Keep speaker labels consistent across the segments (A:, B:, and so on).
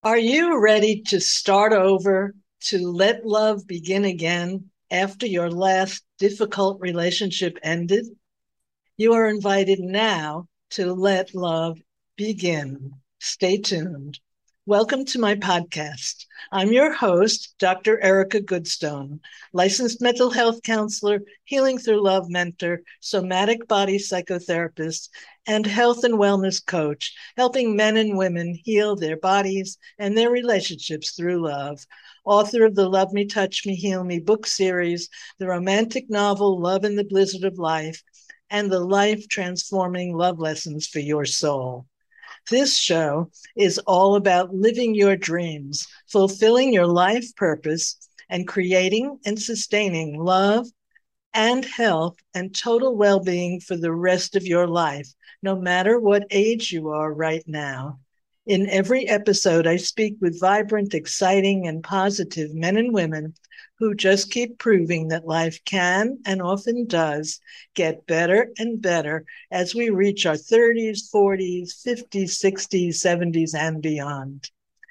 A: Are you ready to start over, to let love begin again after your last difficult relationship ended? You are invited now to let love begin. Stay tuned. Welcome to my podcast. I'm your host, Dr. Erica Goodstone, licensed mental health counselor, healing through love mentor, somatic body psychotherapist, and health and wellness coach, helping men and women heal their bodies and their relationships through love. Author of the Love Me, Touch Me, Heal Me book series, the romantic novel Love in the Blizzard of Life, and the life transforming love lessons for your soul. This show is all about living your dreams, fulfilling your life purpose, and creating and sustaining love and health and total well being for the rest of your life, no matter what age you are right now. In every episode, I speak with vibrant, exciting, and positive men and women who just keep proving that life can and often does get better and better as we reach our 30s, 40s, 50s, 60s, 70s, and beyond.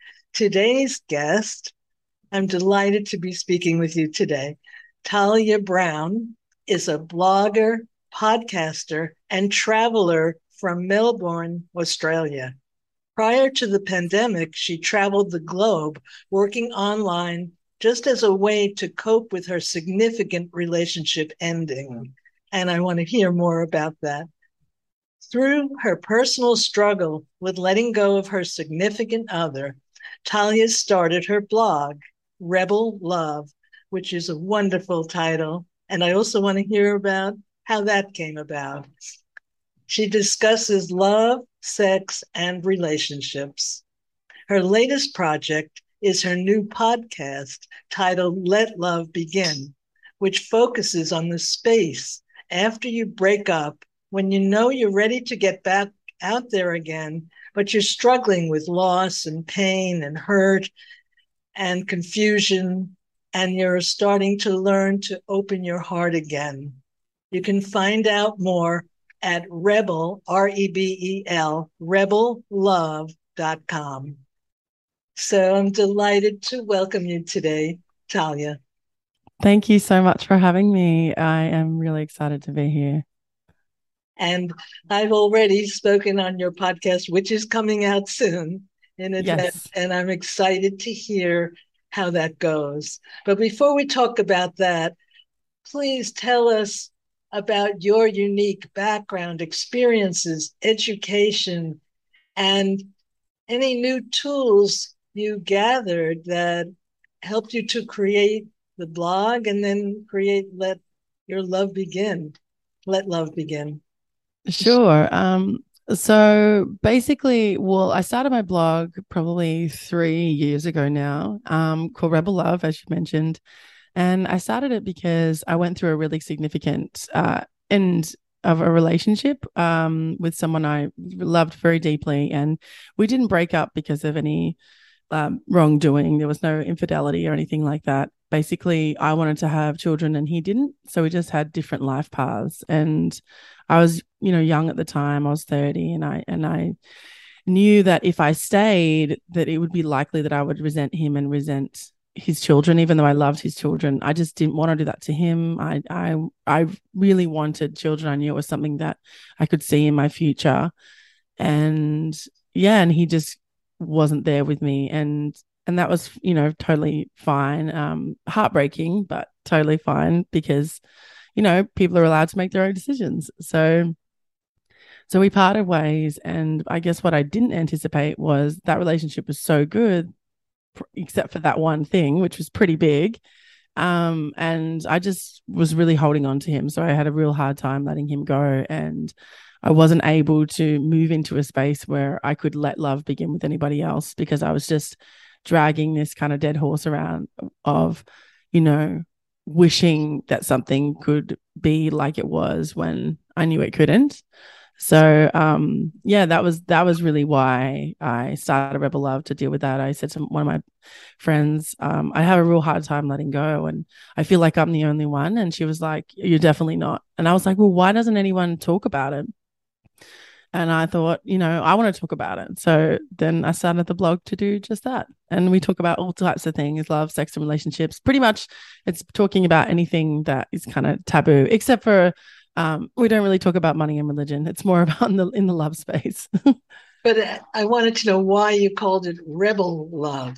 A: Today's guest, I'm delighted to be speaking with you today. Talia Brown is a blogger, podcaster, and traveler from Melbourne, Australia. Prior to the pandemic, she traveled the globe working online just as a way to cope with her significant relationship ending. And I want to hear more about that. Through her personal struggle with letting go of her significant other, Talia started her blog, Rebel Love, which is a wonderful title. And I also want to hear about how that came about. She discusses love, sex, and relationships. Her latest project is her new podcast titled Let Love Begin, which focuses on the space after you break up when you know you're ready to get back out there again, but you're struggling with loss and pain and hurt and confusion, and you're starting to learn to open your heart again. You can find out more at Rebel, Rebel, rebellove.com. So I'm delighted to welcome you today, Talia.
B: Thank you so much for having me. I am really excited to be here.
A: And I've already spoken on your podcast, which is coming out soon in advance,
B: Yes.
A: and I'm excited to hear how that goes. But before we talk about that, please tell us about your unique background, experiences, education, and any new tools you gathered that helped you to create the blog and then create Let Your Love Begin. Let Love Begin.
B: Sure. So basically, well, I started my blog probably 3 years ago now, called Rebel Love, as you mentioned. And I started it because I went through a really significant end of a relationship with someone I loved very deeply. And we didn't break up because of any wrongdoing. There was no infidelity or anything like that. Basically, I wanted to have children and he didn't. So we just had different life paths. And I was, young at the time. I was 30 and I knew that if I stayed, that it would be likely that I would resent him and resent his children, even though I loved his children. I just didn't want to do that to him. I really wanted children. I knew it was something that I could see in my future. And yeah, and he just wasn't there with me. And that was, totally fine. Heartbreaking, but totally fine because, people are allowed to make their own decisions. So we parted ways. And I guess what I didn't anticipate was that relationship was so good, except for that one thing, which was pretty big. And I just was really holding on to him. So I had a real hard time letting him go. And I wasn't able to move into a space where I could let love begin with anybody else because I was just dragging this kind of dead horse around of, you know, wishing that something could be like it was when I knew it couldn't. So yeah, that was really why I started Rebel Love, to deal with that. I said to one of my friends, I have a real hard time letting go and I feel like I'm the only one. And she was like, you're definitely not. And I was like, well, why doesn't anyone talk about it? And I thought, I want to talk about it. So then I started the blog to do just that. And we talk about all types of things: love, sex, and relationships. Pretty much it's talking about anything that is kind of taboo, except for we don't really talk about money and religion. It's more about in the love space.
A: But I wanted to know why you called it Rebel Love.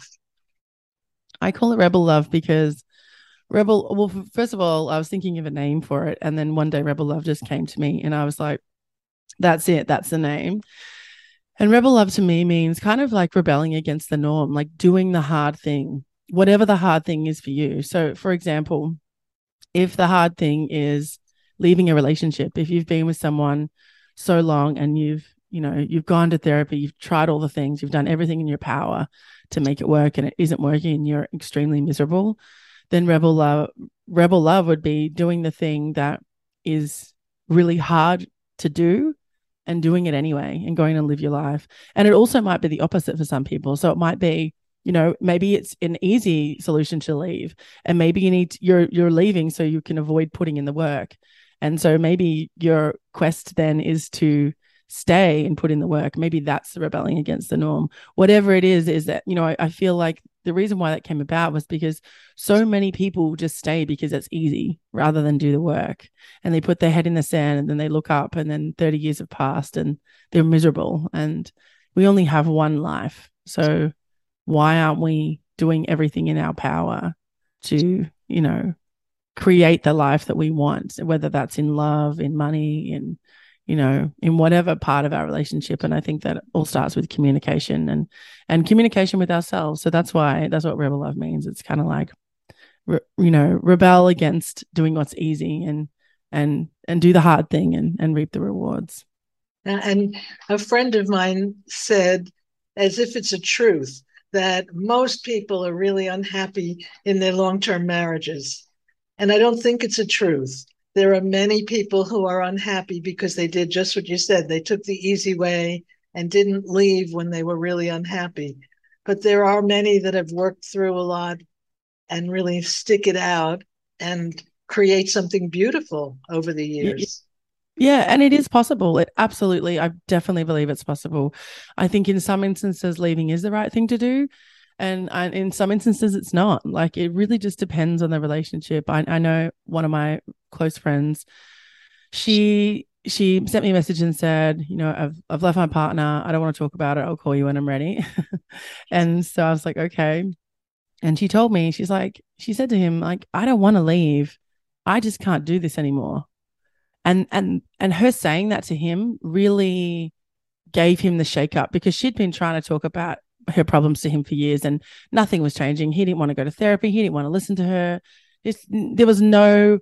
B: I call it Rebel Love because Rebel, well, first of all, I was thinking of a name for it. And then one day Rebel Love just came to me and I was like, that's it. That's the name. And rebel love to me means kind of like rebelling against the norm, like doing the hard thing, whatever the hard thing is for you. So, for example, if the hard thing is leaving a relationship, if you've been with someone so long and you've gone to therapy, you've tried all the things, you've done everything in your power to make it work and it isn't working and you're extremely miserable, then rebel love would be doing the thing that is really hard to do and doing it anyway and going to live your life. And it also might be the opposite for some people. So it might be, maybe it's an easy solution to leave, and maybe you're leaving so you can avoid putting in the work. And so maybe your quest then is to stay and put in the work. Maybe that's the rebelling against the norm. Whatever it is that, I feel like the reason why that came about was because so many people just stay because it's easy rather than do the work. And they put their head in the sand and then they look up and then 30 years have passed and they're miserable. And we only have one life. So why aren't we doing everything in our power to, create the life that we want, whether that's in love, in money, in whatever part of our relationship. And I think that all starts with communication and communication with ourselves. So that's what rebel love means. It's kind of like, rebel against doing what's easy and do the hard thing and reap the rewards.
A: And a friend of mine said, as if it's a truth, that most people are really unhappy in their long-term marriages. And I don't think it's a truth. There are many people who are unhappy because they did just what you said. They took the easy way and didn't leave when they were really unhappy. But there are many that have worked through a lot and really stick it out and create something beautiful over the years.
B: Yeah, and it is possible. I definitely believe it's possible. I think in some instances, leaving is the right thing to do. And in some instances, it's not. Like, it really just depends on the relationship. I know one of my close friends, she sent me a message and said, I've left my partner. I don't want to talk about it. I'll call you when I'm ready. And so I was like, okay. And she told me, she said to him, like, I don't want to leave. I just can't do this anymore. And her saying that to him really gave him the shake up, because she'd been trying to talk about her problems to him for years and nothing was changing. He didn't want to go to therapy. He didn't want to listen to her. There was no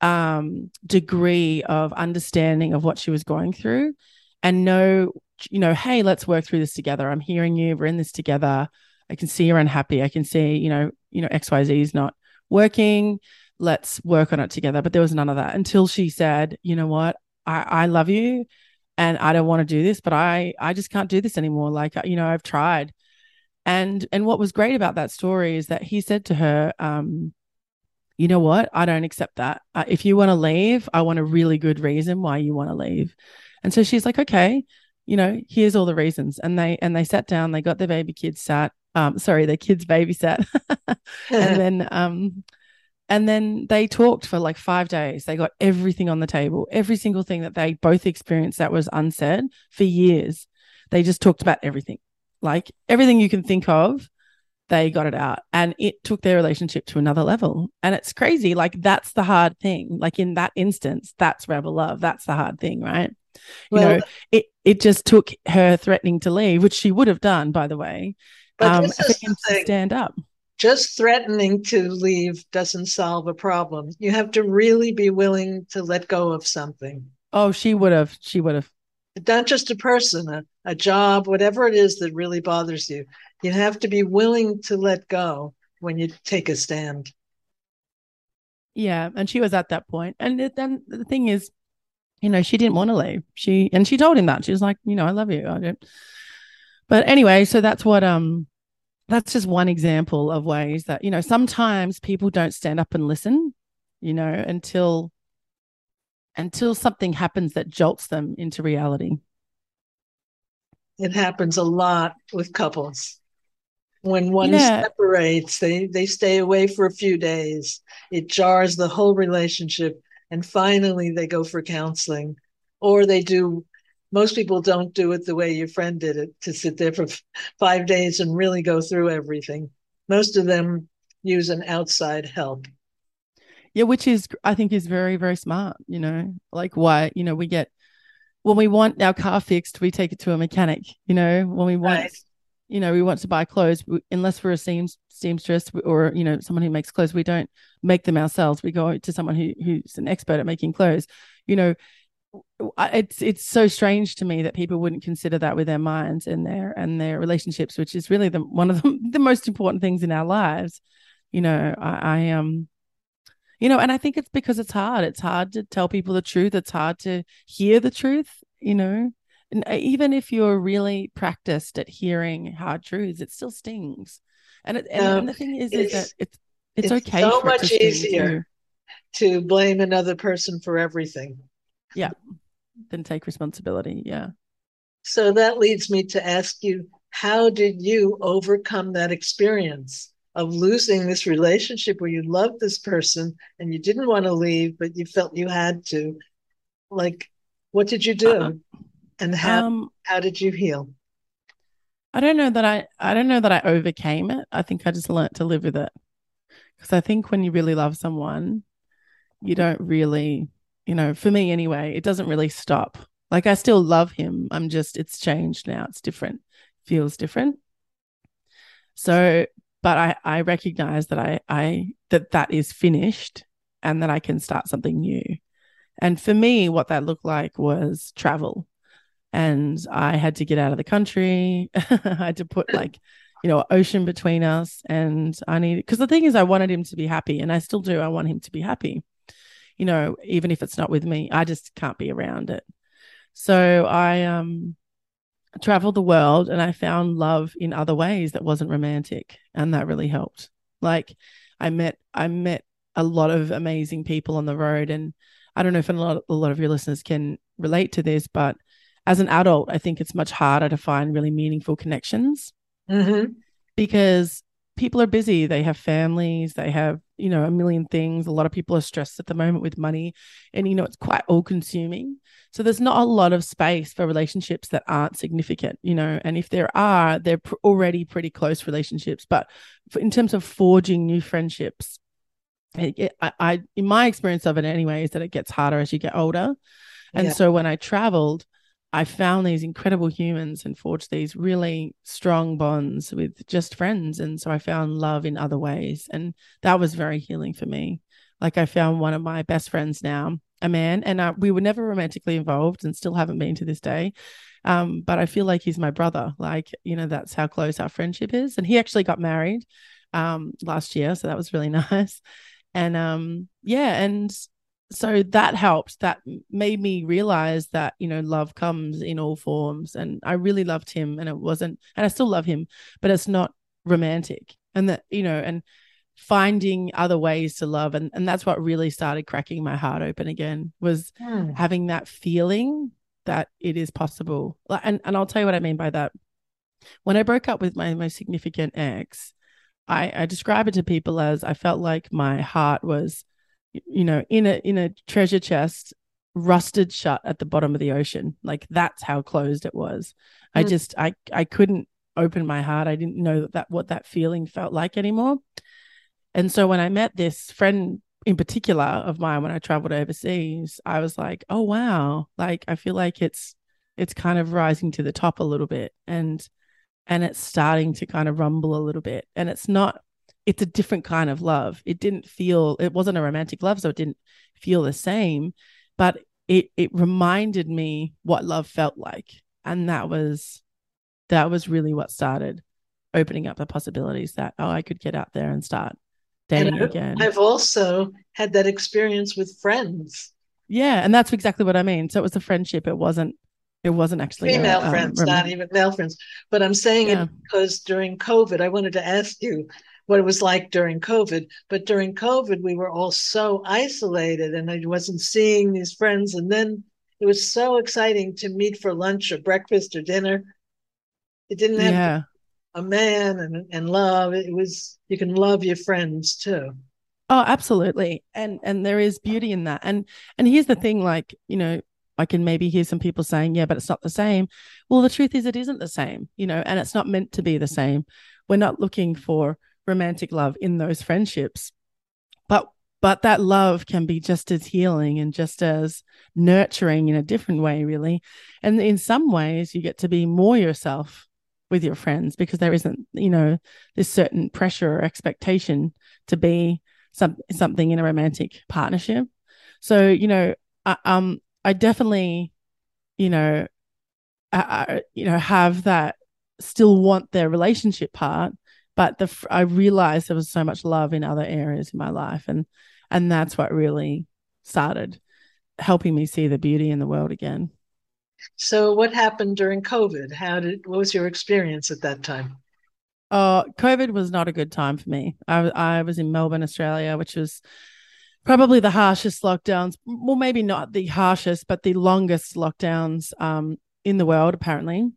B: degree of understanding of what she was going through, and no, hey, let's work through this together. I'm hearing you. We're in this together. I can see you're unhappy. I can see, XYZ is not working. Let's work on it together. But there was none of that until she said, you know what? I love you and I don't want to do this, but I just can't do this anymore. Like, I've tried. And what was great about that story is that he said to her, you know what? I don't accept that. If you want to leave, I want a really good reason why you want to leave. And so she's like, okay, here's all the reasons. And they sat down, they got their baby kids sat, their kids babysat. And then they talked for like 5 days. They got everything on the table, every single thing that they both experienced that was unsaid for years. They just talked about everything, like everything you can think of. They got it out, and it took their relationship to another level. And it's crazy. Like, that's the hard thing. Like, in that instance, that's rebel love. That's the hard thing, right? Well, it just took her threatening to leave, which she would have done, by the way,
A: for
B: him to stand up.
A: Just threatening to leave doesn't solve a problem. You have to really be willing to let go of something.
B: Oh, she would have.
A: Not just a person, a job, whatever it is that really bothers you. You have to be willing to let go when you take a stand.
B: Yeah, and she was at that point. And then the thing is, she didn't want to leave. She told him that. She was like, I love you. I don't. But anyway, so that's just one example of ways that, sometimes people don't stand up and listen, until something happens that jolts them into reality.
A: It happens a lot with couples. When one
B: Yeah.
A: separates, they stay away for a few days. It jars the whole relationship, and finally they go for counseling, or they do. Most people don't do it the way your friend did it, to sit there for 5 days and really go through everything. Most of them use an outside help.
B: Yeah, which is I think is very, very smart, like why, we get when we want our car fixed, we take it to a mechanic, when we want
A: Right.
B: we want to buy clothes, unless we're a seamstress or someone who makes clothes, we don't make them ourselves. We go to someone who's an expert at making clothes. You know, it's so strange to me that people wouldn't consider that with their minds and their relationships, which is really one of the most important things in our lives. And I think it's because it's hard. It's hard to tell people the truth. It's hard to hear the truth, And even if you're really practiced at hearing hard truths, it still stings. And
A: Um,
B: the thing is that
A: it's
B: it's
A: it's
B: okay
A: so
B: for it to
A: much
B: sting
A: easier
B: too.
A: to blame another person for everything.
B: Yeah. Then take responsibility. Yeah.
A: So that leads me to ask you, how did you overcome that experience of losing this relationship where you loved this person and you didn't want to leave, but you felt you had to? Like, what did you
B: Uh,
A: do, and
B: um,
A: how did you heal?
B: I don't know that I overcame it. I think I just learned to live with it. Because I think when you really love someone, you don't really, for me anyway, it doesn't really stop. Like I still love him. It's changed now. It's different, feels different. So, but I recognize that that is finished and that I can start something new. And for me, what that looked like was travel. And I had to get out of the country. I had to put ocean between us. And because the thing is, I wanted him to be happy and I still do. I want him to be happy, even if it's not with me, I just can't be around it. So I traveled the world and I found love in other ways that wasn't romantic, and that really helped. Like I met a lot of amazing people on the road, and I don't know if a lot of your listeners can relate to this, but as an adult, I think it's much harder to find really meaningful connections
A: Mm-hmm.
B: because people are busy. They have families, they have, a million things. A lot of people are stressed at the moment with money, and, it's quite all consuming. So there's not a lot of space for relationships that aren't significant, and if there are, they're already pretty close relationships. But in terms of forging new friendships, in my experience of it anyway, is that it gets harder as you get older. And
A: Yeah.
B: so when I traveled, I found these incredible humans and forged these really strong bonds with just friends. And so I found love in other ways. And that was very healing for me. Like I found one of my best friends now, a man, and we were never romantically involved and still haven't been to this day. But I feel like he's my brother. Like, that's how close our friendship is. And he actually got married last year. So that was really nice. And yeah, and so that helped. That made me realize that, love comes in all forms. And I really loved him, and it wasn't, and I still love him, but it's not romantic. And that, and finding other ways to love. And that's what really started cracking my heart open again, was
A: Hmm.
B: having that feeling that it is possible. And I'll tell you what I mean by that. When I broke up with my most significant ex, I describe it to people as I felt like my heart was, in a treasure chest, rusted shut at the bottom of the ocean. Like that's how closed it was. I
A: Hmm.
B: just I couldn't open my heart. I didn't know that what that feeling felt like anymore. And so when I met this friend in particular of mine when I traveled overseas, I was like, oh wow, like I feel like it's kind of rising to the top a little bit. And it's starting to kind of rumble a little bit. And it's a different kind of love. It wasn't a romantic love, so it didn't feel the same, but it reminded me what love felt like. And that was really what started opening up the possibilities that, oh, I could get out there and start
A: And
B: dating again.
A: I've also had that experience with friends,
B: Yeah. And that's exactly what I mean. So it was a friendship. It wasn't actually a
A: female friends, not
B: romantic.
A: even male friends. But I'm saying it
B: Yeah.
A: because during COVID, I wanted to ask you what it was like during COVID. But during COVID, we were all so isolated and I wasn't seeing these friends. And then it was so exciting to meet for lunch or breakfast or dinner. It didn't have
B: Yeah.
A: a man and love. It was, you can love your friends too.
B: Oh, absolutely. And there is beauty in that. And here's the thing, like, I can maybe hear some people saying, yeah, but it's not the same. Well, the truth is it isn't the same, and it's not meant to be the same. We're not looking for romantic love in those friendships. But but that love can be just as healing and just as nurturing in a different way, really. And in some ways you get to be more yourself with your friends because there isn't, this certain pressure or expectation to be something in a romantic partnership. So, I definitely, you know, have that, still want their relationship part, but I realized there was so much love in other areas in my life, and that's what really started helping me see the beauty in the world again.
A: So what happened during COVID? What was your experience at that time?
B: COVID was not a good time for me. I was in Melbourne, Australia, which was probably the harshest lockdowns. Well, maybe not the harshest, but the longest lockdowns in the world, apparently.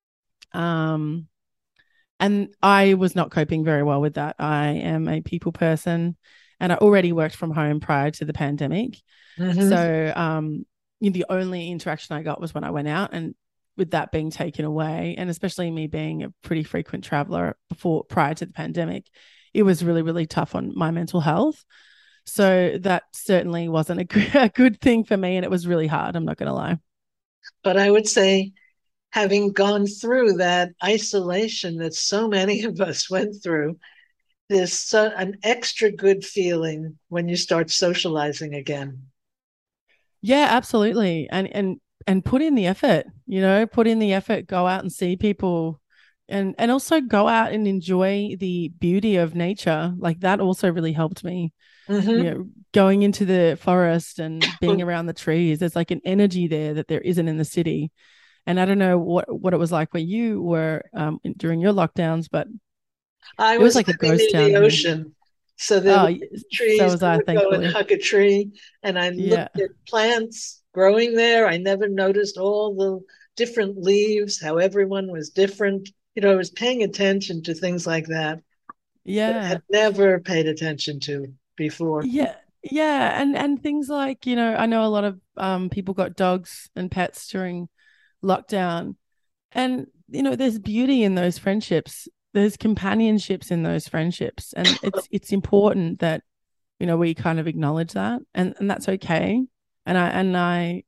B: Um, and I was not coping very well with that. I am a people person, and I already worked from home prior to the pandemic.
A: Mm-hmm.
B: So, the only interaction I got was when I went out, and with that being taken away, and especially me being a pretty frequent traveler prior to the pandemic, it was really, really tough on my mental health. So that certainly wasn't a good thing for me, and it was really hard. I'm not going to lie.
A: But I would say, having gone through that isolation that so many of us went through, there's an extra good feeling when you start socializing again.
B: Yeah, absolutely. And put in the effort, put in the effort, go out and see people, and also go out and enjoy the beauty of nature. Like that also really helped me.
A: Mm-hmm.
B: Going into the forest and being around the trees, there's like an energy there that there isn't in the city. And I don't know what it was like where you were during your lockdowns, but
A: I
B: it was
A: was
B: like a
A: living
B: ghost
A: near
B: town
A: the
B: here.
A: ocean. So there were
B: Oh, so
A: trees.
B: was
A: I
B: I,
A: would go and
B: thankfully.
A: hug a tree, and I
B: Yeah.
A: looked at plants growing there. I never noticed all the different leaves, how everyone was different. I was paying attention to things like that I
B: Yeah.
A: had never paid attention to before.
B: Yeah. Yeah. And things like, I know a lot of people got dogs and pets during lockdown. And, there's beauty in those friendships. There's companionships in those friendships. And it's important that, we kind of acknowledge that, and that's okay. And I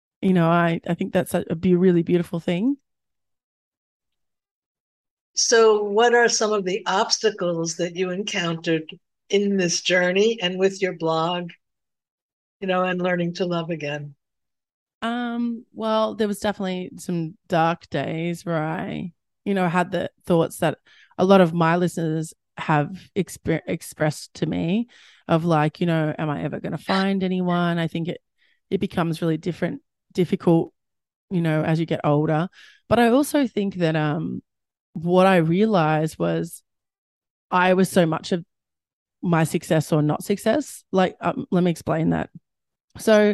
B: I think that's a really beautiful thing.
A: So, what are some of the obstacles that you encountered in this journey and with your blog, and learning to love again?
B: Well, there was definitely some dark days where I, had the thoughts that a lot of my listeners have expressed to me of like, am I ever going to find anyone? I think it becomes really difficult, as you get older. But I also think that what I realized was I was so much of my success or not success. Like, let me explain that. So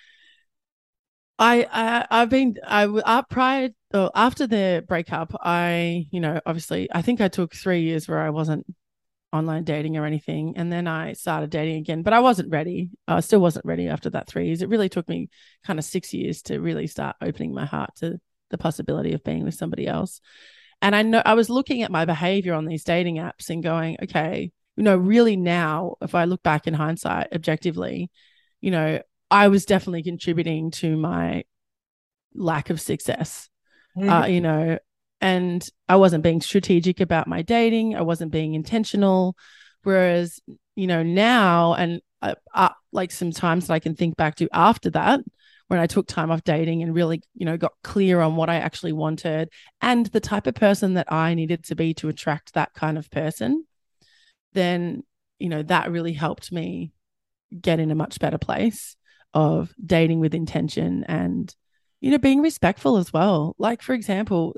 B: I've been prior or after the breakup, I, obviously I think I took 3 years where I wasn't online dating or anything, and then I started dating again, but I wasn't ready. I still wasn't ready after that 3 years. It really took me kind of 6 years to really start opening my heart to the possibility of being with somebody else. And I know I was looking at my behavior on these dating apps and going, okay, really now, if I look back in hindsight objectively, you know, I was definitely contributing to my lack of success,
A: Mm-hmm.
B: you know, and I wasn't being strategic about my dating. I wasn't being intentional. Whereas, now and like some times that I can think back to after that, when I took time off dating and really, got clear on what I actually wanted and the type of person that I needed to be to attract that kind of person, then, that really helped me get in a much better place of dating with intention and being respectful as well. Like, for example,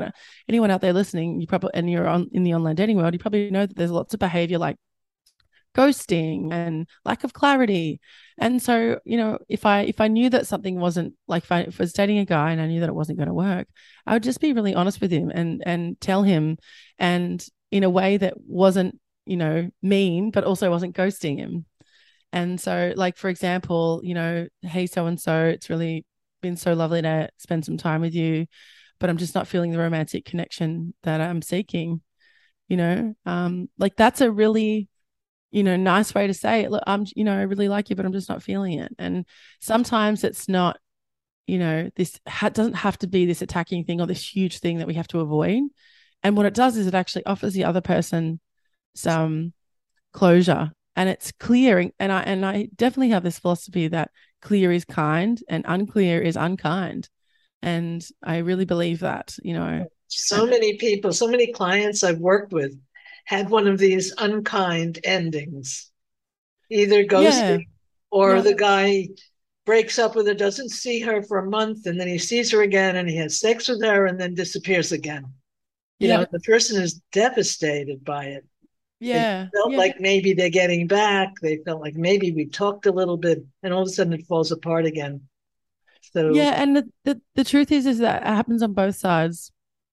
B: anyone out there listening, you probably, and you're in the online dating world, you probably know that there's lots of behavior like ghosting and lack of clarity. And so, if I knew that something wasn't like, if I was dating a guy and I knew that it wasn't going to work, I would just be really honest with him and tell him, and in a way that wasn't, mean, but also wasn't ghosting him. And so, like, for example, hey, so and so, it's really been so lovely to spend some time with you, but I'm just not feeling the romantic connection that I'm seeking. Like, that's a really, nice way to say it. Look, I really like you, but I'm just not feeling it. And sometimes it's not, this doesn't have to be this attacking thing or this huge thing that we have to avoid. And what it does is it actually offers the other person some closure, and it's clearing. And I definitely have this philosophy that clear is kind and unclear is unkind. And I really believe that.
A: So many people, so many clients I've worked with had one of these unkind endings, either
B: Yeah.
A: ghosting or
B: Yeah.
A: the guy breaks up with her, doesn't see her for a month, and then he sees her again and he has sex with her and then disappears again.
B: Yeah.
A: The person is devastated by it. They
B: Yeah.
A: felt
B: Yeah.
A: like maybe they're getting back. They felt like maybe we talked a little bit, and all of a sudden it falls apart again. So,
B: Yeah. And the truth is that it happens on both sides.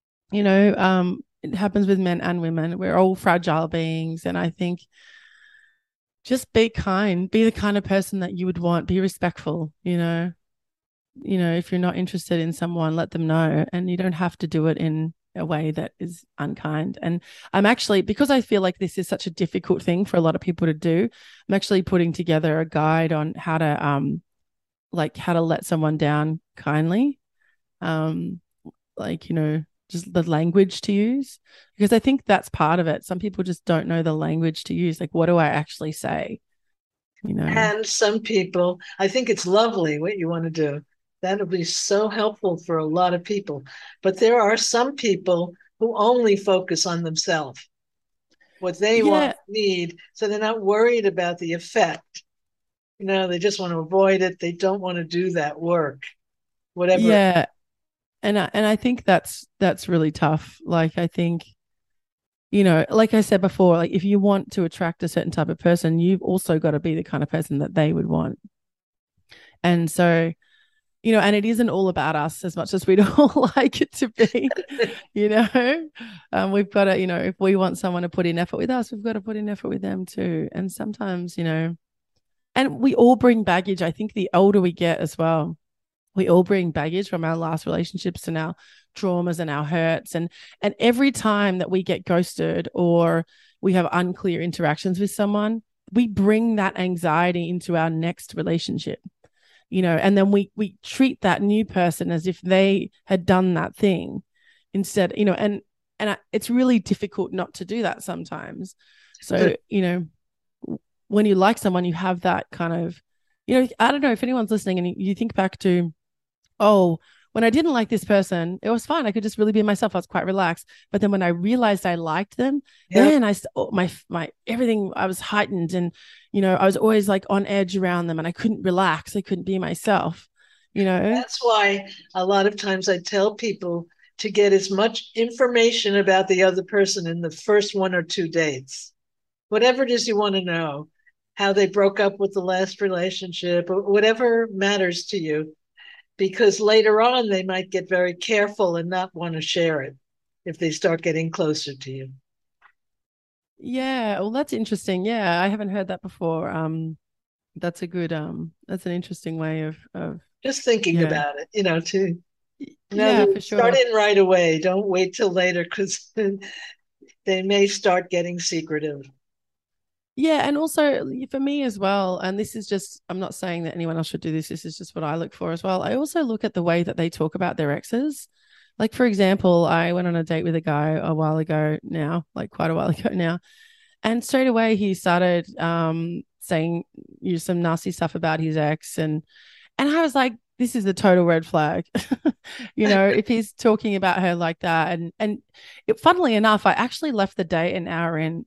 B: It happens with men and women. We're all fragile beings. And I think just be kind, be the kind of person that you would want, be respectful. If you're not interested in someone, let them know. And you don't have to do it in a way that is unkind. And I'm actually, because I feel like this is such a difficult thing for a lot of people to do, I'm actually putting together a guide on how to let someone down kindly. Um, like, just the language to use, because I think that's part of it. Some people just don't know the language to use. Like, what do I actually say?
A: and some people, I think it's lovely what you want to do. That'll be so helpful for a lot of people. But there are some people who only focus on themselves, what they want,
B: Yeah.
A: need. So they're not worried about the effect. They just want to avoid it. They don't want to do that work, whatever.
B: Yeah. And I think that's really tough. Like, I think, like I said before, like, if you want to attract a certain type of person, you've also got to be the kind of person that they would want. And so, and it isn't all about us as much as we'd all like it to be. you know we've got to, if we want someone to put in effort with us, we've got to put in effort with them too. And sometimes, and we all bring baggage. I think the older we get as well, we all bring baggage from our last relationships and our traumas and our hurts. And every time that we get ghosted or we have unclear interactions with someone, we bring that anxiety into our next relationship. And then we treat that new person as if they had done that thing instead. It's really difficult not to do that sometimes. So, when you like someone, you have that kind of, I don't know if anyone's listening and you think back to, oh, when I didn't like this person, it was fine. I could just really be myself. I was quite relaxed. But then when I realized I liked them,
A: Yeah.
B: then my everything, I was heightened, and I was always like on edge around them, and I couldn't relax. I couldn't be myself.
A: That's why a lot of times I tell people to get as much information about the other person in the first one or two dates. Whatever it is you want to know, how they broke up with the last relationship, or whatever matters to you, because later on they might get very careful and not want to share it if they start getting closer to you.
B: Yeah, well, that's interesting. Yeah, I haven't heard that before. That's an interesting way of
A: Just thinking
B: yeah.
A: about it,
B: Yeah, for
A: start
B: sure.
A: in right away. Don't wait till later because they may start getting secretive.
B: Yeah, and also for me as well, and this is just, I'm not saying that anyone else should do this. This is just what I look for as well. I also look at the way that they talk about their exes. Like, for example, I went on a date with a guy a while ago now, like quite a while ago now. And straight away he started saying some nasty stuff about his ex. And I was like, this is a total red flag. If he's talking about her like that. Funnily enough, I actually left the date an hour in.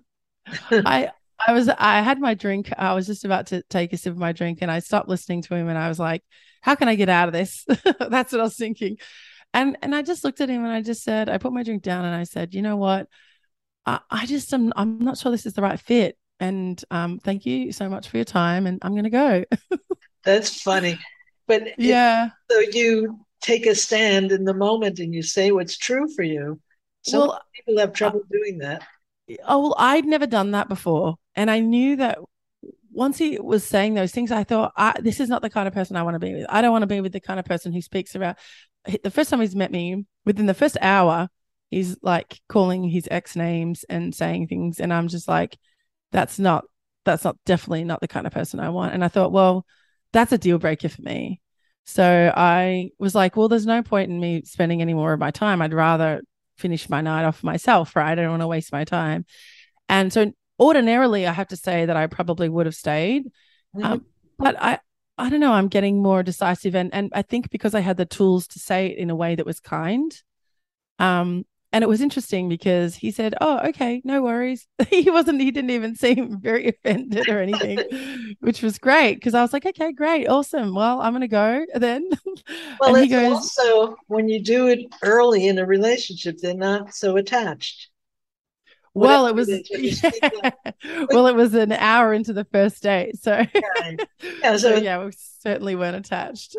B: I I had my drink. I was just about to take a sip of my drink and I stopped listening to him and I was like, how can I get out of this? That's what I was thinking. And I just looked at him and I just said, I put my drink down and I said, you know what? I'm not sure this is the right fit. And thank you so much for your time. And I'm going to go.
A: That's funny. But
B: Yeah.
A: so you take a stand in the moment and you say what's true for you. So many
B: Well,
A: people have
B: uh,
A: trouble doing that.
B: well, I'd never done that before. And I knew that once he was saying those things, I thought, this is not the kind of person I want to be with. I don't want to be with the kind of person who speaks about the first time he's met me, within the first hour, he's like calling his ex names and saying things. And I'm just like, that's not, definitely not the kind of person I want. And I thought, well, that's a deal breaker for me. So I was like, well, there's no point in me spending any more of my time. I'd rather finish my night off myself, right? I don't want to waste my time. And so ordinarily, I have to say that I probably would have stayed.
A: Mhm.
B: But I don't know, I'm getting more decisive. And I think because I had the tools to say it in a way that was kind. Um, and it was interesting because he said, "Oh, okay, no worries." He didn't even seem very offended or anything, which was great because I was like, "Okay, great, awesome. Well, I'm gonna go then."
A: Well,
B: And he
A: it's
B: goes,
A: also when you do it early in a relationship, they're not so attached. Whatever
B: well, it
A: it
B: was
A: is, when you
B: yeah.
A: speak like quick
B: Well, it was an hour into the first date, so
A: guy. Yeah,
B: so
A: so
B: yeah, we certainly weren't attached.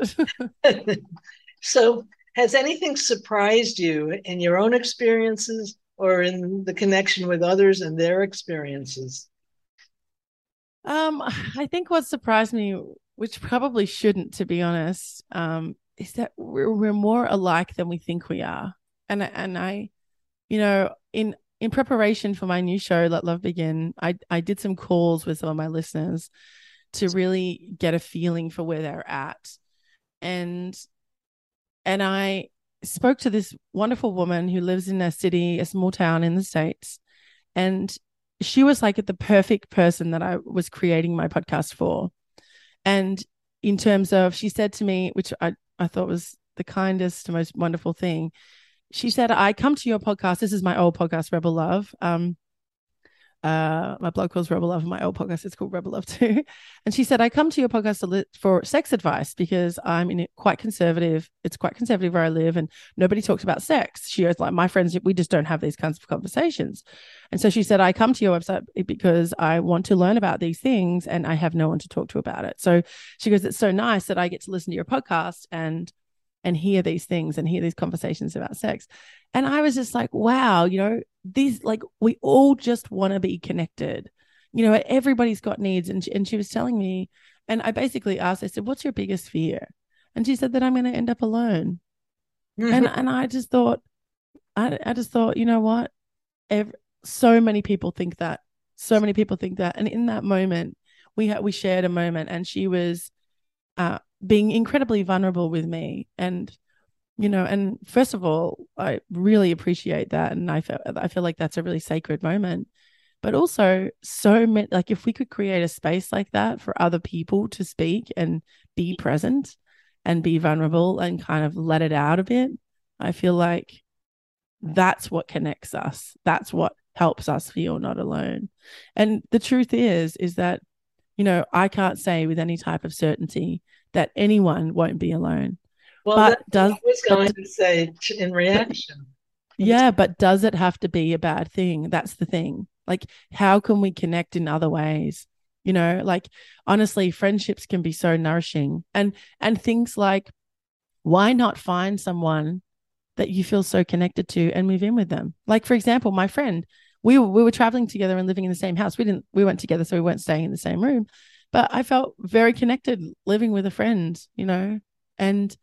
A: so has anything surprised you in your own experiences or in the connection with others and their experiences?
B: I think what surprised me, which probably shouldn't, to be honest, is that we're more alike than we think we are. And I, in preparation for my new show, Let Love Begin, I did some calls with some of my listeners to really get a feeling for where they're at. And I spoke to this wonderful woman who lives in a city, a small town in the States. And she was like the perfect person that I was creating my podcast for. And in terms of, she said to me, which I thought was the kindest, most wonderful thing. She said, I come to your podcast. This is my old podcast, Rebel Love. My blog calls Rebel Love, and my old podcast is called Rebel Love too. And she said, I come to your podcast for sex advice because I'm in it quite conservative. It's quite conservative where I live, and nobody talks about sex. She goes, like, my friends, we just don't have these kinds of conversations. And so she said, I come to your website because I want to learn about these things and I have no one to talk to about it. So she goes, it's so nice that I get to listen to your podcast and hear these things and hear these conversations about sex. And I was just like, wow, these, like, we all just want to be connected. Everybody's got needs. And she was telling me, and I basically asked, I said, what's your biggest fear? And she said that I'm going to end up alone.
A: Mhm.
B: And I just thought, I just thought, you know what? So many people think that. So many people think that. And in that moment, we shared a moment, and she was being incredibly vulnerable with me. And first of all, I really appreciate that, and I feel like that's a really sacred moment. But also, so many, like, if we could create a space like that for other people to speak and be present and be vulnerable and kind of let it out a bit, I feel like that's what connects us. That's what helps us feel not alone. And the truth is that, I can't say with any type of certainty that anyone won't be alone.
A: Well,
B: But
A: that's what
B: does
A: I was
B: but
A: going to say in
B: but
A: reaction.
B: yeah, but does it have to be a bad thing? That's the thing. Like, how can we connect in other ways? Like, honestly, friendships can be so nourishing. And things like, why not find someone that you feel so connected to and move in with them? Like, for example, my friend, we were traveling together and living in the same house. We went together, so we weren't staying in the same room. But I felt very connected living with a friend. And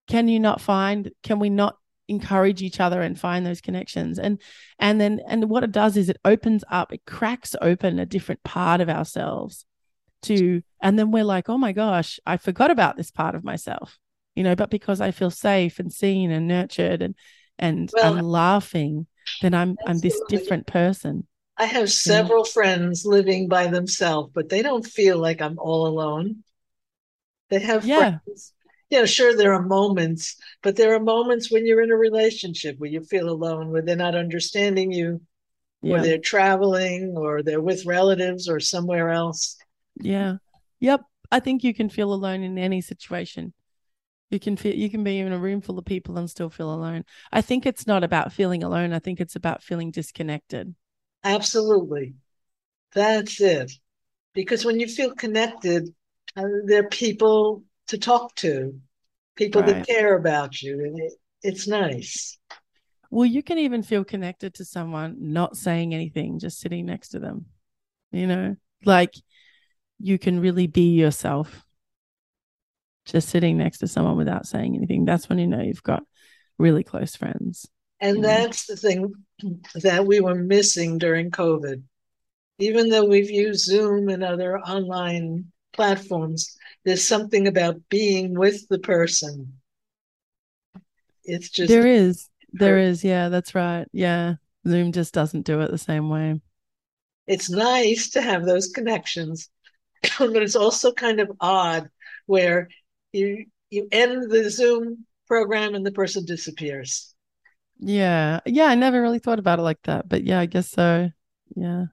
B: can we not encourage each other and find those connections? And what it does is it cracks open a different part of ourselves and then we're like, oh my gosh, I forgot about this part of myself. But because I feel safe and seen and nurtured and
A: Well,
B: I'm laughing, then I'm this
A: absolutely.
B: different person.
A: I have
B: Yeah.
A: several friends living by themselves, but they don't feel like I'm all alone. They have
B: Yeah.
A: friends. Sure, there are moments, but there are moments when you're in a relationship where you feel alone, where they're not understanding you, or
B: Yeah.
A: they're traveling, or they're with relatives or somewhere else.
B: Yeah. Yep. I think you can feel alone in any situation. You can be in a room full of people and still feel alone. I think it's not about feeling alone. I think it's about feeling disconnected.
A: Absolutely. That's it. Because when you feel connected, there are people to talk to, people that
B: Right.
A: care about you, and it's nice.
B: Well, you can even feel connected to someone not saying anything, just sitting next to them, you know, like you can really be yourself just sitting next to someone without saying anything. That's when you know you've got really close friends, you
A: And
B: know.
A: that's the thing that we were missing during COVID. Even though we've used Zoom and other online platforms, there's something about being with the person. It's just,
B: There is. There is. Yeah, that's right. Yeah. Zoom just doesn't do it the same way.
A: it's nice to have those connections, but it's also kind of odd where you end the Zoom program and the person disappears.
B: Yeah. Yeah. I never really thought about it like that. But yeah, I guess so. Yeah.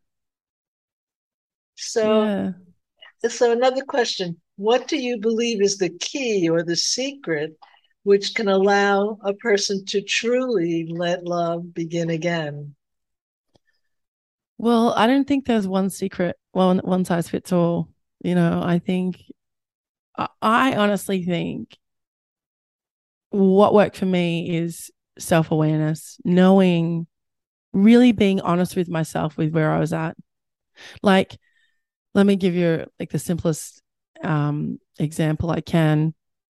A: So,
B: Yeah.
A: so another question: what do you believe is the key or the secret which can allow a person to truly let love begin again?
B: Well, I don't think there's one secret, one size fits all. You know, I think, I honestly think what worked for me is self awareness, knowing, really being honest with myself with where I was at. Like, let me give you like the simplest example I can.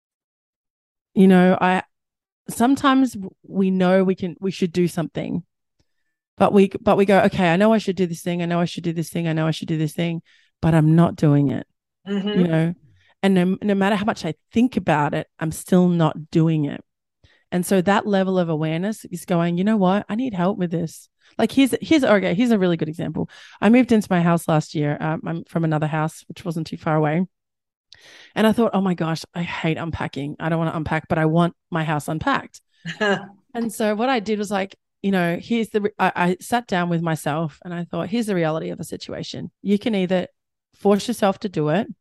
B: You know, I sometimes we know we should do something, but we go, okay, I know I should do this thing, I know I should do this thing, I know I should do this thing, but I'm not doing it. You
A: Mm-hmm.
B: know, and no matter how much I think about it, I'm still not doing it. And so that level of awareness is going, you know what? I need help with this. Like here's a really good example. I moved into my house last year. I'm from another house which wasn't too far away, and I thought, oh my gosh, I hate unpacking. I don't want to unpack, but I want my house unpacked. And so what I did was like, you know, I sat down with myself and I thought, here's the reality of the situation. You can either force yourself to do it,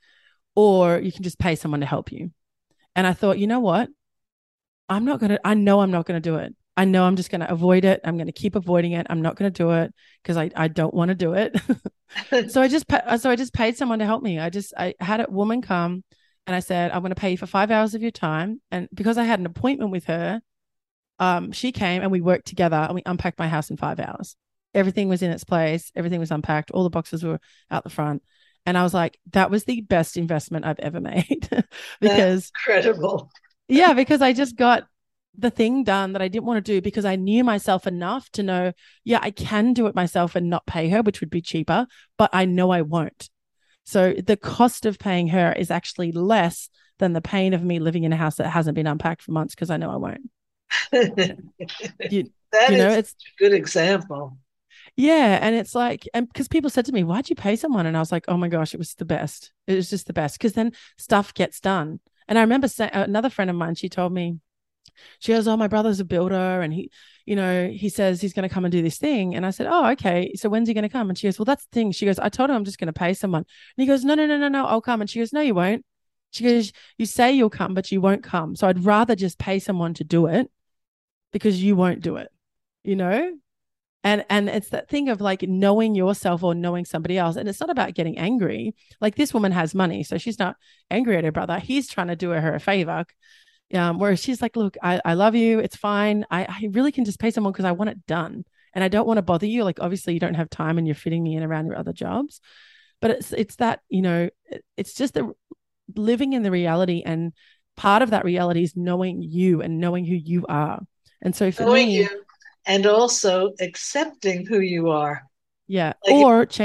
B: or you can just pay someone to help you. And I thought, you know what? I know I'm not going to do it. I know I'm just going to avoid it. I'm going to keep avoiding it. I'm not going to do it because I don't want to do it. So I just paid someone to help me. I had a woman come and I said, I'm going to pay you for 5 hours of your time. And because I had an appointment with her, she came and we worked together and we unpacked my house in 5 hours. Everything was in its place. Everything was unpacked. All the boxes were out the front. And I was like, that was the best investment I've ever made
A: That's
B: because
A: incredible.
B: yeah, because I just got the thing done that I didn't want to do because I knew myself enough to know, yeah, I can do it myself and not pay her, which would be cheaper, but I know I won't. So the cost of paying her is actually less than the pain of me living in a house that hasn't been unpacked for months because I know I won't.
A: That
B: You know, you, you know,
A: is
B: it's
A: a good example.
B: yeah, and it's like, and because people said to me, "Why'd you pay someone?" And I was like, "Oh my gosh, it was the best. It was just the best." Because then stuff gets done. And I remember another friend of mine, she told me, she goes, "Oh, my brother's a builder and he says he's going to come and do this thing." And I said, "Oh, okay. So when's he going to come?" And she goes, "Well, that's the thing." She goes, "I told him I'm just going to pay someone." And he goes, "No, no, no, no, no, I'll come." And she goes, "No, you won't." She goes, "You say you'll come, but you won't come. So I'd rather just pay someone to do it because you won't do it, you know?" And it's that thing of like knowing yourself or knowing somebody else. And it's not about getting angry. Like this woman has money, so she's not angry at her brother. He's trying to do her a favor. Whereas she's like, look, I love you. It's fine. I really can just pay someone because I want it done. And I don't want to bother you. Like, obviously, you don't have time and you're fitting me in around your other jobs. But it's that, you know, it's just the living in the reality. And part of that reality is knowing you and knowing who you are. And so for
A: Knowing
B: me,
A: you and also accepting who you are.
B: yeah,
A: Like,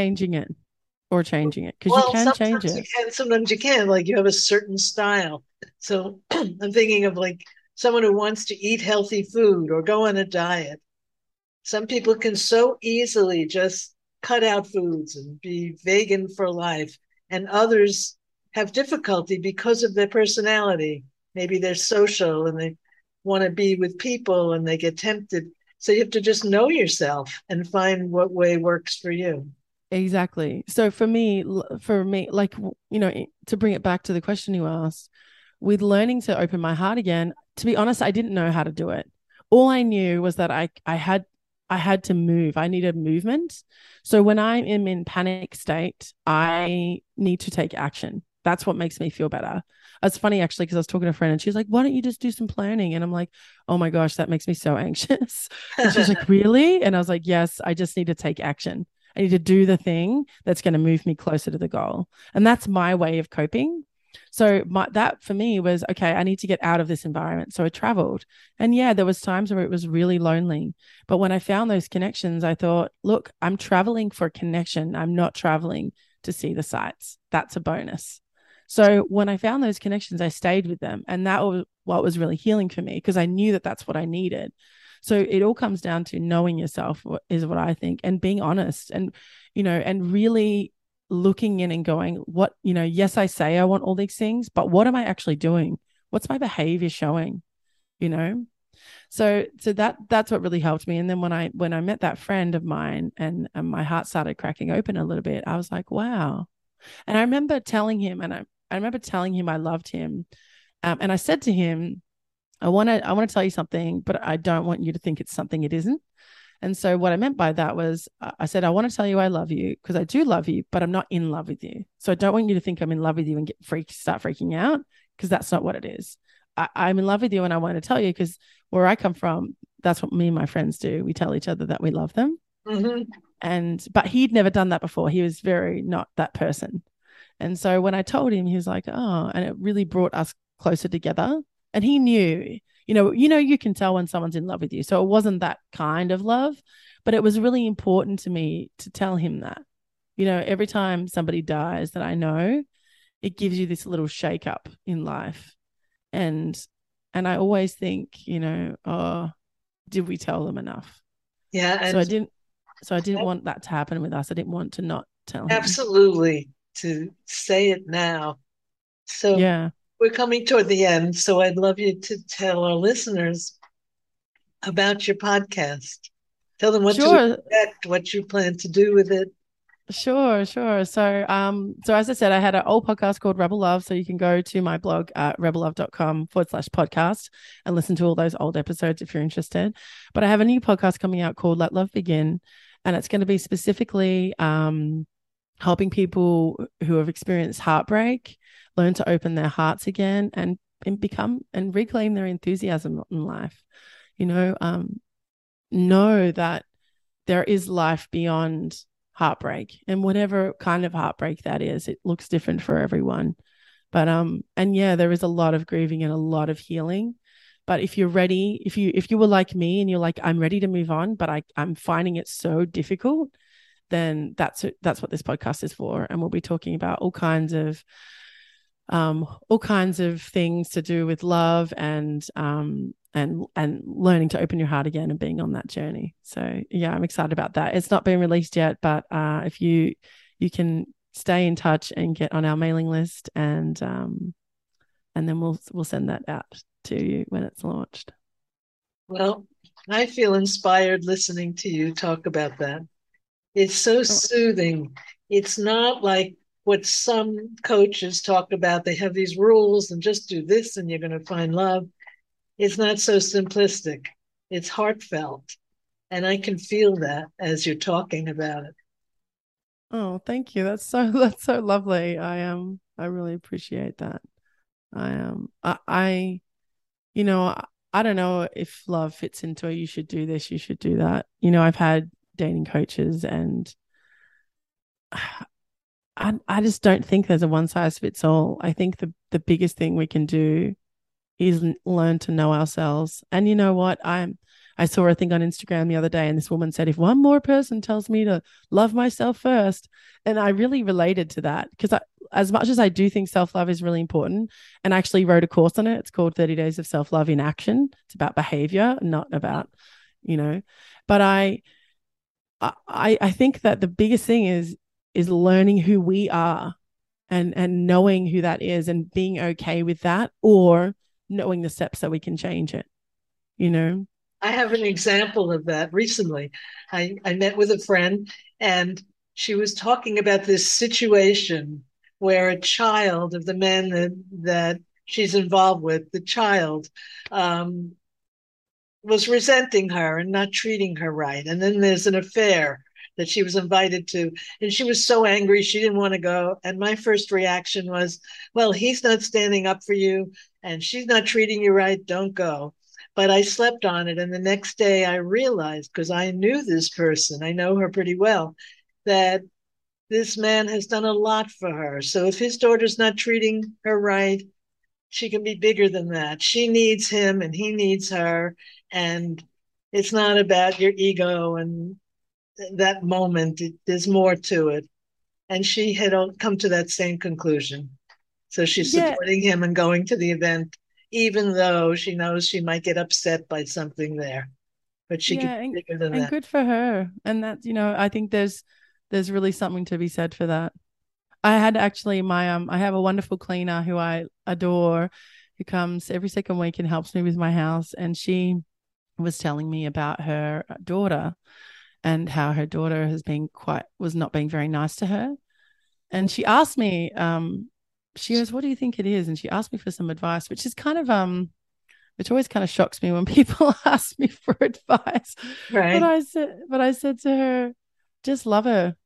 B: or changing it because you
A: well,
B: can change
A: sometimes you
B: it.
A: can, sometimes you can. Like, you have a certain style. So I'm thinking of like someone who wants to eat healthy food or go on a diet. Some people can so easily just cut out foods and be vegan for life, and others have difficulty because of their personality. Maybe they're social and they want to be with people and they get tempted. So you have to just know yourself and find what way works for you.
B: Exactly. So for me, like, you know, to bring it back to the question you asked, with learning to open my heart again, to be honest, I didn't know how to do it. All I knew was that I had I had to move. I needed movement. So when I am in panic state, I need to take action. That's what makes me feel better. It's funny actually because I was talking to a friend and she's like, "Why don't you just do some planning?" And I'm like, "Oh my gosh, that makes me so anxious." And she's like, "Really?" And I was like, "Yes, I just need to take action. I need to do the thing that's going to move me closer to the goal." And that's my way of coping. So that for me was okay. I need to get out of this environment. So I traveled, and yeah, there was times where it was really lonely. But when I found those connections, I thought, look, I'm traveling for connection. I'm not traveling to see the sights. That's a bonus. So when I found those connections, I stayed with them. And that was what was really healing for me because I knew that that's what I needed. So it all comes down to knowing yourself is what I think, and being honest and, and really looking in and going, what, yes, I say I want all these things, but what am I actually doing? What's my behavior showing? You know? So that's what really helped me. And then when I met that friend of mine and my heart started cracking open a little bit, I was like, wow. And I remember telling him, I remember telling him I loved him. And I said to him, I want to tell you something, but I don't want you to think it's something it isn't. And so what I meant by that was I said, I want to tell you I love you because I do love you, but I'm not in love with you. So I don't want you to think I'm in love with you and start freaking out because that's not what it is. I'm in love with you and I want to tell you because where I come from, that's what me and my friends do. We tell each other that we love them.
A: Mm-hmm.
B: But he'd never done that before. He was very not that person. And so when I told him, he was like, oh, and it really brought us closer together. And he knew, you can tell when someone's in love with you. So it wasn't that kind of love, but it was really important to me to tell him that. Every time somebody dies that I know, it gives you this little shake up in life. And I always think, oh, did we tell them enough?
A: Yeah,
B: So
A: and
B: I didn't want that to happen with us. I didn't want to not tell him.
A: absolutely to say it now. So
B: Yeah.
A: we're coming toward the end. So I'd love you to tell our listeners about your podcast. Tell them what to
B: Sure.
A: expect, what you plan to do with it.
B: Sure. So as I said, I had an old podcast called Rebel Love. So you can go to my blog at rebellove.com/podcast and listen to all those old episodes if you're interested. But I have a new podcast coming out called Let Love Begin. And it's going to be specifically helping people who have experienced heartbreak learn to open their hearts again and become and reclaim their enthusiasm in life. Know that there is life beyond heartbreak, and whatever kind of heartbreak that is, it looks different for everyone. But and yeah, there is a lot of grieving and a lot of healing. But if you're ready, if you were like me and you're like, I'm ready to move on, but I'm finding it so difficult, then that's what this podcast is for. And we'll be talking about all kinds of things to do with love and learning to open your heart again and being on that journey. So yeah, I'm excited about that. It's not been released yet, but if you can stay in touch and get on our mailing list, and then we'll send that out to you when it's launched.
A: Well, I feel inspired listening to you talk about that. It's so
B: Oh,
A: soothing. It's not like what some coaches talk about. They have these rules and just do this and you're going to find love. It's not so simplistic. It's heartfelt. And I can feel that as you're talking about it.
B: oh, thank you. That's so lovely. I really appreciate that. I I don't know if love fits into a you should do this, you should do that. I've had dating coaches and I just don't think there's a one size fits all. I think the biggest thing we can do is learn to know ourselves. And you know what? I saw a thing on Instagram the other day, and this woman said, if one more person tells me to love myself first, and I really related to that because as much as I do think self love is really important, and I actually wrote a course on it. It's called 30 Days of Self Love in Action. It's about behavior, not about, you know, but I think that the biggest thing is learning who we are and knowing who that is and being okay with that, or knowing the steps that we can change it, you know?
A: I have an example of that recently. I met with a friend and she was talking about this situation where a child of the man that she's involved with, the child, um, was resenting her and not treating her right. And then there's an affair that she was invited to, and she was so angry she didn't want to go. And my first reaction was, well, he's not standing up for you and she's not treating you right, don't go. But I slept on it, and the next day I realized, because I knew this person, I know her pretty well, that this man has done a lot for her. So if his daughter's not treating her right, she can be bigger than that. She needs him and he needs her. And it's not about your ego and that moment. There's more to it. And she had come to that same conclusion. So she's
B: Yeah,
A: supporting him and going to the event, even though she knows she might get upset by something there. But she could
B: yeah,
A: be bigger than
B: and
A: that.
B: good for her. And that, I think there's really something to be said for that. I had actually I have a wonderful cleaner who I adore, who comes every second week and helps me with my house. And she was telling me about her daughter and how her daughter was not being very nice to her. And she asked me, she goes, "What do you think it is?" And she asked me for some advice, which is kind of which always kind of shocks me when people ask me for advice.
A: Right.
B: But I said to her, just love her.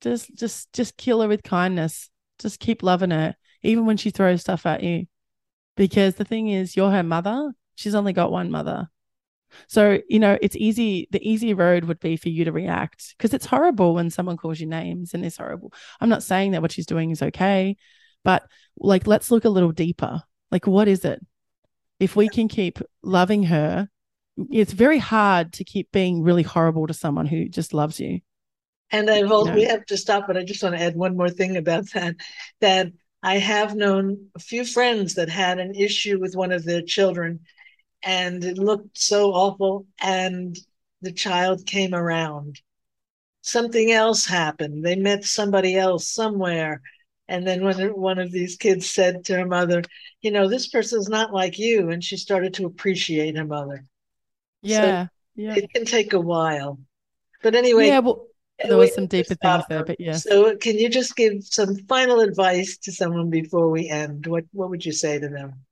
B: Just kill her with kindness. Just keep loving her, even when she throws stuff at you. Because the thing is, you're her mother. She's only got one mother. So, it's easy. The easy road would be for you to react because it's horrible when someone calls you names and it's horrible. I'm not saying that what she's doing is okay, but like, let's look a little deeper. Like, what is it? If we can keep loving her, it's very hard to keep being really horrible to someone who just loves you,
A: And we have to stop, but I just want to add one more thing about that. That I have known a few friends that had an issue with one of their children, and it looked so awful, and the child came around. Something else happened. They met somebody else somewhere. And then when one of these kids said to her mother, this person's not like you, and she started to appreciate her mother. So
B: Yeah. Yeah.
A: it can take a while. But anyway,
B: Yeah. Well, there
A: we
B: was some
A: have to
B: deeper things
A: stop
B: there,
A: her.
B: but yes.
A: So can you just give some final advice to someone before we end? What would you say to them?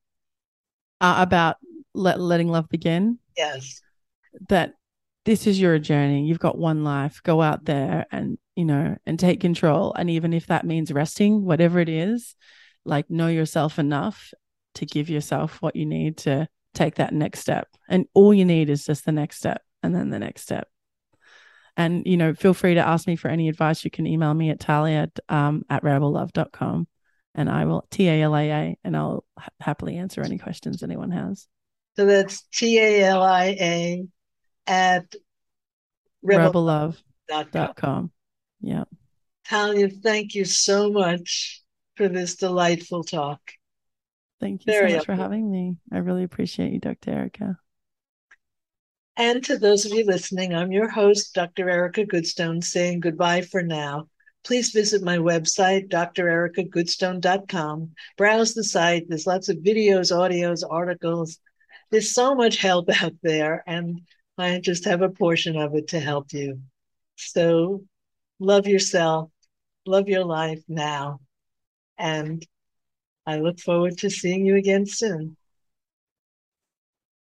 B: About letting love begin,
A: Yes.
B: that this is your journey. You've got one life. Go out there and, and take control. And even if that means resting, whatever it is, like, know yourself enough to give yourself what you need to take that next step. And all you need is just the next step and then the next step. And, feel free to ask me for any advice. You can email me at Talia at rebellove.com, and I will TALAA, and I'll happily answer any questions anyone has.
A: So that's TALIA at rebellove.com.
B: Rebellove.com. Yeah.
A: Talia, thank you so much for this delightful talk.
B: Thank you so
A: Very
B: much for
A: uplifting.
B: having me. I really appreciate you, Dr. Erica.
A: And to those of you listening, I'm your host, Dr. Erica Goodstone, saying goodbye for now. Please visit my website, drericagoodstone.com. Browse the site. There's lots of videos, audios, articles. There's so much help out there, and I just have a portion of it to help you. So love yourself, love your life now, and I look forward to seeing you again soon.